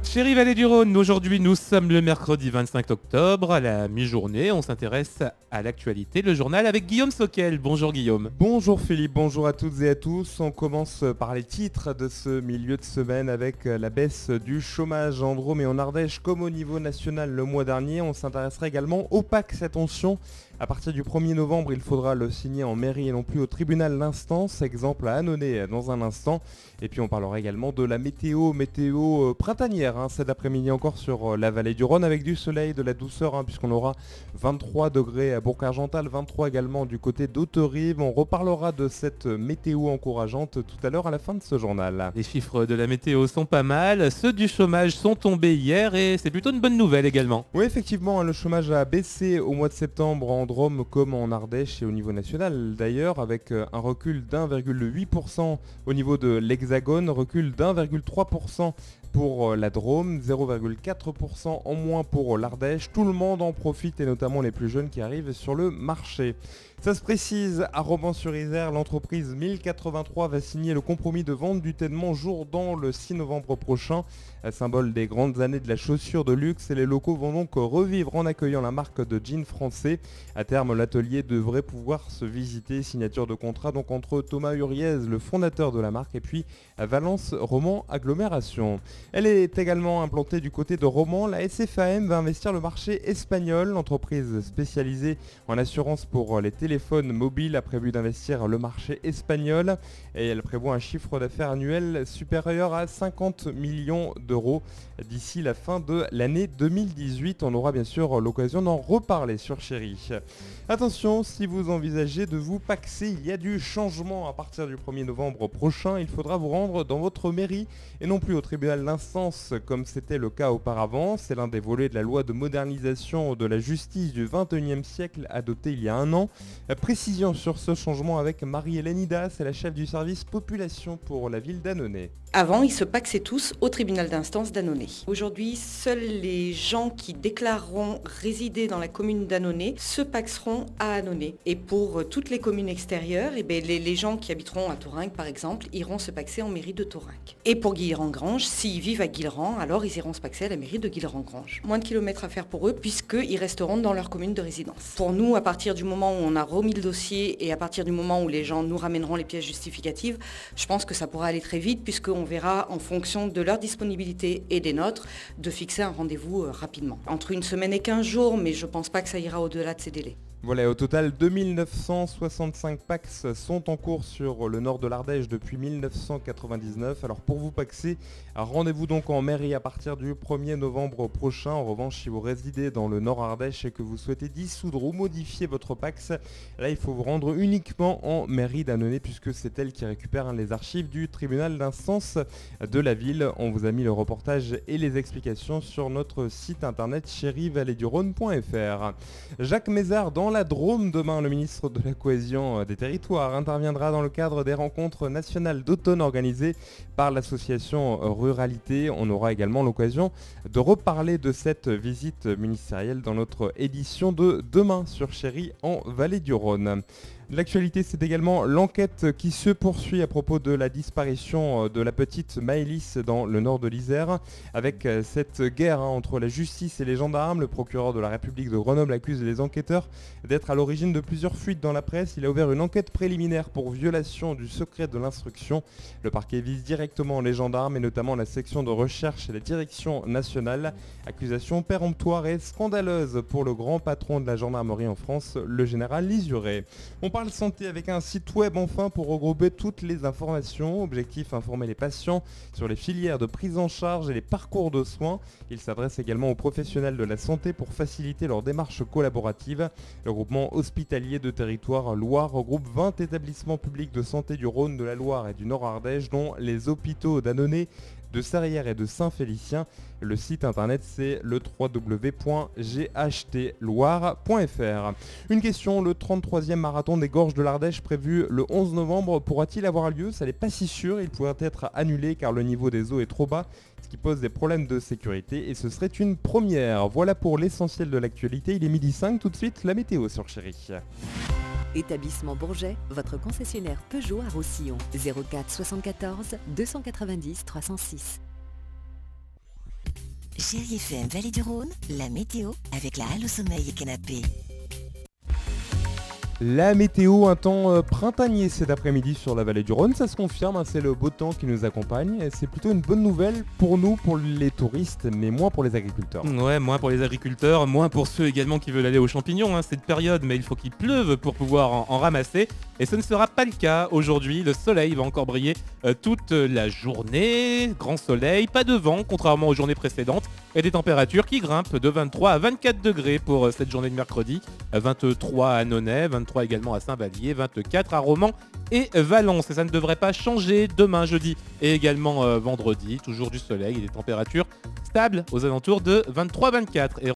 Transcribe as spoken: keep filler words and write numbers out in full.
Chérie Vallée du Rhône, aujourd'hui nous sommes le mercredi vingt-cinq octobre, à la mi-journée, on s'intéresse à l'actualité, le journal avec Guillaume Soquel. Bonjour Guillaume. Bonjour Philippe, bonjour à toutes et à tous. On commence par les titres de ce milieu de semaine avec la baisse du chômage en Drôme et en Ardèche comme au niveau national le mois dernier. On s'intéressera également au Pacs, attention. À partir du premier novembre, il faudra le signer en mairie et non plus au tribunal d'instance. Exemple à Annonay dans un instant. Et puis on parlera également de la météo, météo printanière hein, cet après-midi encore sur la vallée du Rhône avec du soleil, de la douceur hein, puisqu'on aura vingt-trois degrés à Bourg-Argental, vingt-trois également du côté d'Auterive. On reparlera de cette météo encourageante tout à l'heure à la fin de ce journal. Les chiffres de la météo sont pas mal, ceux du chômage sont tombés hier et c'est plutôt une bonne nouvelle également. Oui effectivement, le chômage a baissé au mois de septembre en Drôme comme en Ardèche et au niveau national d'ailleurs, avec un recul d'un virgule huit pour cent au niveau de l'Hexagone, recul d'un virgule trois pour cent pour la Drôme, zéro virgule quatre pour cent en moins pour l'Ardèche. Tout le monde en profite et notamment les plus jeunes qui arrivent sur le marché. Ça se précise, à Romans-sur-Isère, l'entreprise mille quatre-vingt-trois va signer le compromis de vente du Ténement Jourdan le six novembre prochain. Symbole des grandes années de la chaussure de luxe et les locaux vont donc revivre en accueillant la marque de jeans français. À terme, l'atelier devrait pouvoir se visiter. Signature de contrat donc entre Thomas Uriez, le fondateur de la marque, et puis Valence Romans Agglomération. Elle est également implantée du côté de Romans. La S F A M va investir le marché espagnol. L'entreprise spécialisée en assurance pour les téléphones mobiles a prévu d'investir le marché espagnol et elle prévoit un chiffre d'affaires annuel supérieur à cinquante millions d'euros d'ici la fin de l'année deux mille dix-huit. On aura bien sûr l'occasion d'en reparler sur Chérie. Attention, si vous envisagez de vous paxer, il y a du changement à partir du premier novembre prochain. Il faudra vous rendre dans votre mairie et non plus au tribunal d'instance comme c'était le cas auparavant. C'est l'un des volets de la loi de modernisation de la justice du vingt et unième siècle adoptée il y a un an. Précision sur ce changement avec Marie-Hélène Ida, c'est la chef du service population pour la ville d'Annonay. Avant, ils se paxaient tous au tribunal d'instance d'Annonay. Aujourd'hui, seuls les gens qui déclareront résider dans la commune d'Annonay se paxeront à Annonay. Et pour toutes les communes extérieures, eh bien, les, les gens qui habiteront à Tourinques, par exemple, iront se paxer en mairie de Tourinques. Et pour Guilherand-Grange, s'ils vivent à Guilherand, alors ils iront se paxer à la mairie de Guilherand-Grange. Moins de kilomètres à faire pour eux, puisqu'ils resteront dans leur commune de résidence. Pour nous, à partir du moment où on a remis le dossier et à partir du moment où les gens nous ramèneront les pièces justificatives, je pense que ça pourra aller très vite, puisqu'on verra en fonction de leur disponibilité et des nôtres de fixer un rendez-vous rapidement. Entre une semaine et quinze jours, mais je ne pense pas que ça ira au-delà de ces délais. Voilà, au total, deux mille neuf cent soixante-cinq pax sont en cours sur le nord de l'Ardèche depuis mille neuf cent quatre-vingt-dix-neuf. Alors pour vous paxer, rendez-vous donc en mairie à partir du premier novembre prochain. En revanche, si vous résidez dans le nord Ardèche et que vous souhaitez dissoudre ou modifier votre pax, là il faut vous rendre uniquement en mairie d'Annonay puisque c'est elle qui récupère les archives du tribunal d'instance de la ville. On vous a mis le reportage et les explications sur notre site internet chérie vallée du rhône point f r. Jacques Mézard dans la Drôme demain, le ministre de la Cohésion des Territoires interviendra dans le cadre des rencontres nationales d'automne organisées par l'association Ruralité. On aura également l'occasion de reparler de cette visite ministérielle dans notre édition de demain sur Chérie en Vallée du Rhône. L'actualité, c'est également l'enquête qui se poursuit à propos de la disparition de la petite Maëlys dans le nord de l'Isère. Avec cette guerre hein, entre la justice et les gendarmes, le procureur de la République de Grenoble accuse les enquêteurs d'être à l'origine de plusieurs fuites dans la presse. Il a ouvert une enquête préliminaire pour violation du secret de l'instruction. Le parquet vise directement les gendarmes et notamment la section de recherche et la direction nationale. Accusation péremptoire et scandaleuse pour le grand patron de la gendarmerie en France, le général Lisuré. On parle santé avec un site web enfin pour regrouper toutes les informations. Objectif, informer les patients sur les filières de prise en charge et les parcours de soins. Il s'adresse également aux professionnels de la santé pour faciliter leur démarche collaborative. Le groupement hospitalier de territoire Loire regroupe vingt établissements publics de santé du Rhône, de la Loire et du Nord-Ardèche, dont les hôpitaux d'Annonay, de Serrières et de Saint-Félicien. Le site internet c'est le w w w point g h t loire point f r. Une question, le trente-troisième marathon des Gorges de l'Ardèche prévu le onze novembre pourra-t-il avoir lieu? Ça n'est pas si sûr, il pourrait être annulé car le niveau des eaux est trop bas, ce qui pose des problèmes de sécurité et ce serait une première. Voilà pour l'essentiel de l'actualité, il est midi cinq, tout de suite la météo sur Chérie. Établissement Bourget, votre concessionnaire Peugeot à Roussillon. zéro quatre soixante-quatorze deux cent quatre-vingt-dix trois cent six. Chérie F M Vallée du Rhône, la météo avec la halle au sommeil et canapé. La météo, un temps euh, printanier cet après-midi sur la vallée du Rhône, ça se confirme, hein, c'est le beau temps qui nous accompagne. Et c'est plutôt une bonne nouvelle pour nous, pour les touristes, mais moins pour les agriculteurs. Ouais, moins pour les agriculteurs, moins pour ceux également qui veulent aller aux champignons, hein, cette période, mais il faut qu'il pleuve pour pouvoir en, en ramasser. Et ce ne sera pas le cas aujourd'hui, le soleil va encore briller euh, toute la journée, grand soleil, pas de vent, contrairement aux journées précédentes, et des températures qui grimpent de vingt-trois à vingt-quatre degrés pour euh, cette journée de mercredi, vingt-trois à Nonay, vingt-trois également à Saint-Vallier, vingt-quatre à Romans et Valence. Et ça ne devrait pas changer demain, jeudi et également euh, vendredi, toujours du soleil et des températures stables aux alentours de vingt-trois à vingt-quatre. Et